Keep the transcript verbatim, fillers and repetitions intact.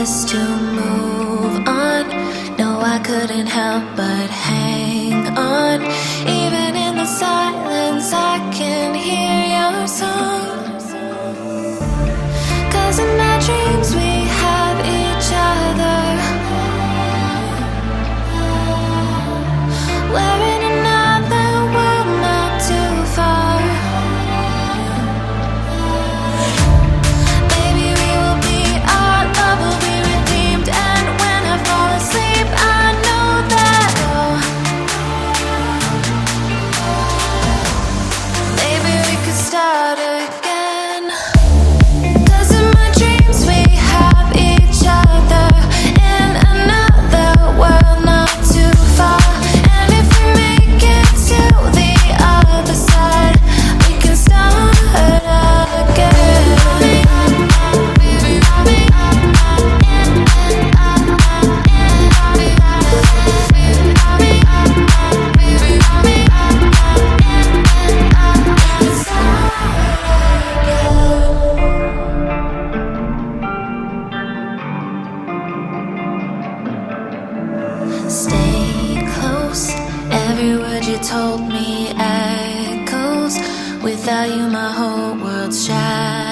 best to move on. No, I couldn't help but hang on. Even in the silence, I can hear your song. 'Cause in my dreams we have each other. We're in another world not too far. Maybe we will be, our love will be redeemed. And when I fall asleep, I know that, oh, maybe we could start again. 'Cause in my dreams we have each other. In another world not too far. And if we make it to the other side, we can start again. Stay close. Every word you told me echoes. Without you, my whole world's shattered.